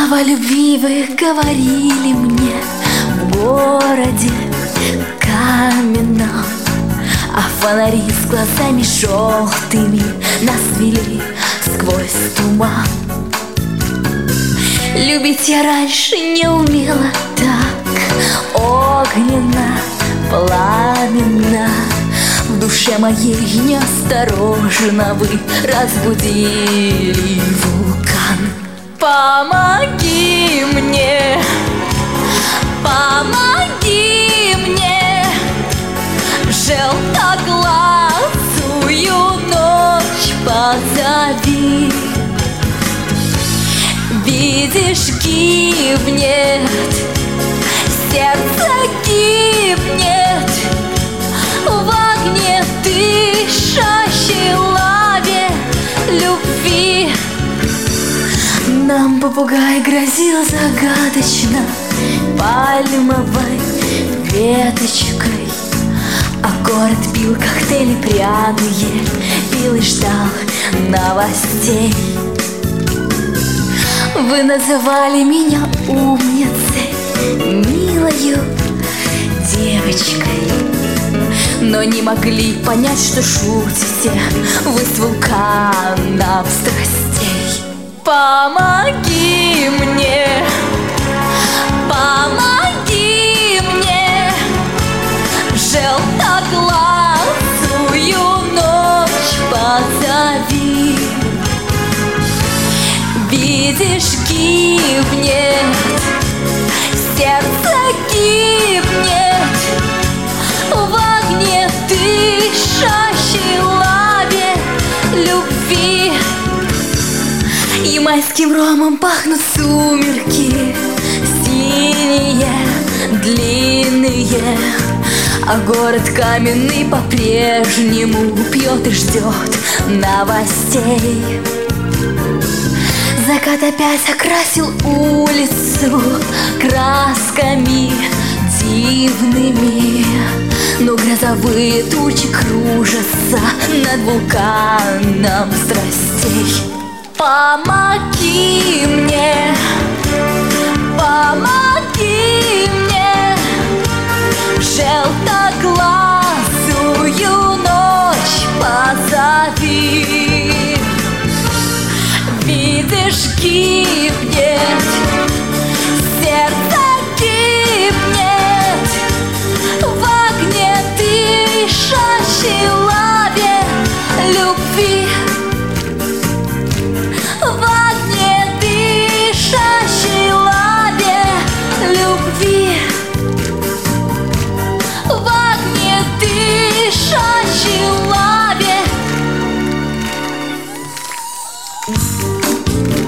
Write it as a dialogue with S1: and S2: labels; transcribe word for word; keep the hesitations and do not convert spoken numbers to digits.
S1: Слова любви вы говорили мне в городе каменном, а фонари с глазами желтыми нас вели сквозь туман. Любить я раньше не умела так огненно, пламенно. В душе моей неосторожно вы разбудили вулкан. Помоги мне, помоги мне, желтоглазую ночь позови. Видишь, гибнет, сердце гибнет в огне дышащей лаве любви. Нам попугай грозил загадочно пальмовой веточкой, а город пил коктейли пряные, пил и ждал новостей. Вы называли меня умницей, милою девочкой, но не могли понять, что шутите вы с вулканом страстей. Помоги мне, помоги мне, желтоглазую ночь позови. Видишь, гибнет, сердце гибнет в огне дышащей лаве любви. Ямайским ромом пахнут сумерки синие, длинные, а город каменный по-прежнему пьет и ждет новостей. Закат опять окрасил улицу красками дивными, но грозовые тучи кружатся над вулканом страстей. Помоги мне, помоги мне, желтоглазую ночь позови. Видишь, гибнет, сердце гибнет в огне дышащей лаве любви. В огне дышащей лаве любви. В огне дышащей лаве.